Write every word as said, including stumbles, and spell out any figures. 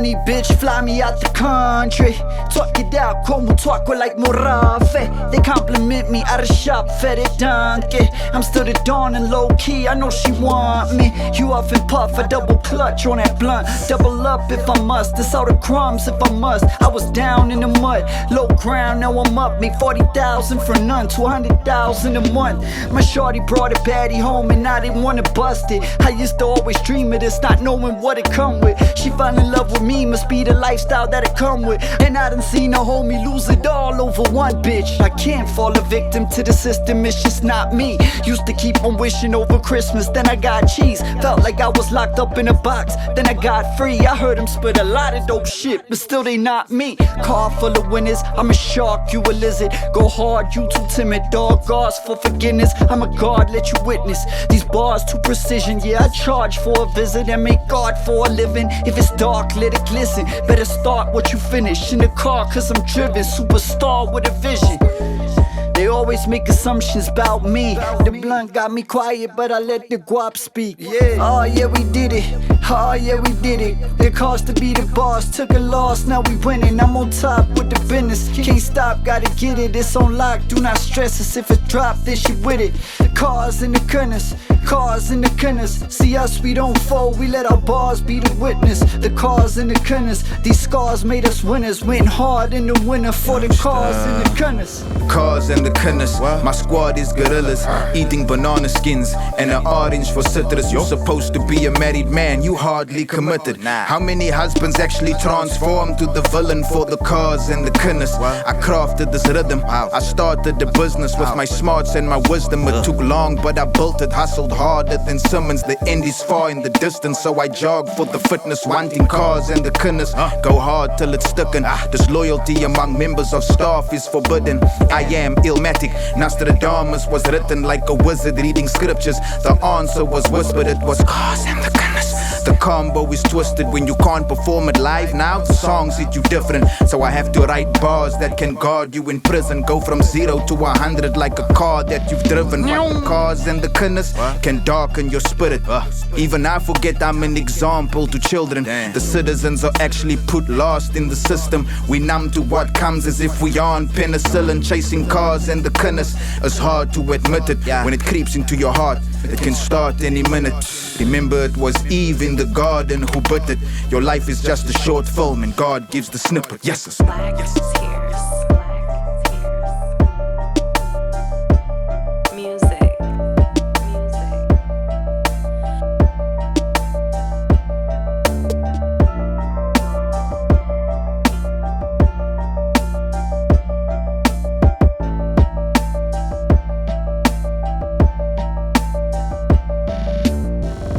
money, bitch, fly me out the country. Talk it out, como talko like Morafe. They compliment me out of shop, fed it donkey. I'm still the dawn and low key, I know she want me. You off and puff, I double clutch on that blunt. Double up if I must, it's all the crumbs if I must. I was down in the mud, low ground, now I'm up. Made forty thousand for none, two hundred thousand a month. My shorty brought a baddie home and I didn't wanna bust it. I used to always dream of this, not knowing what it come with. She fell in love with me, must be the lifestyle that it come with. And I done seen a homie lose it all over one bitch. I can't fall a victim to the system, it's just not me. Used to keep on wishing over Christmas, then I got cheese. Felt like I was locked up in a box, then I got free. I heard them spit a lot of dope shit, but still they not me. Car full of winners, I'm a shark, you a lizard. Go hard, you too timid, dog. Ask for forgiveness, I'm a god, let you witness. These bars too precision, yeah, I charge for a visit and make God for a living. If it's dark, let it glisten. Better start what you finish in the car, cause I'm driven. Superstar with a vision. They always make assumptions about me. The blunt got me quiet, but I let the guap speak. Yeah. Oh yeah, we did it. Oh yeah, we did it. It cost to be the boss, took a loss, now we winning. I'm on top with the business. Can't stop, gotta get it. It's on lock, do not stress us. If it drop, then she with it. Cars in the gunners, cars in the gunners. See us, we don't fold, we let our bars be the witness. The cars in the gunners, these scars made us winners. Went hard in the winter for the cars in the gunners. Cars and the gunners, my squad is gorillas, eating banana skins and an orange for citrus. You're supposed to be a married man, you hardly committed. How many husbands actually transformed to the villain for the cars and the gunners? I crafted this rhythm, I started the business with my smarts and my wisdom. It took long, but I built it, hustled harder than Simmons. The end is far in the distance, so I jog for the fitness, wanting cars and the gunners. Go hard till it's sticking. Disloyalty among members of staff is forbidden. I am illmatic, Nostradamus was written like a wizard reading scriptures. The answer was whispered, it was cars and the gunners. The combo is twisted when you can't perform it live. Now the songs hit you different, so I have to write bars that can guard you in prison. Go from zero to a hundred like a car that you've driven. But cars and the gunners can darken your spirit. Even I forget I'm an example to children. The citizens are actually put last in the system. We numb to what comes as if we aren't penicillin. Chasing cars and the gunners, it's hard to admit it. When it creeps into your heart, it can start any minute. Remember, it was Eve in the garden who bit it. Your life is just a short film and God gives the snippet. Yes, it's Black is here.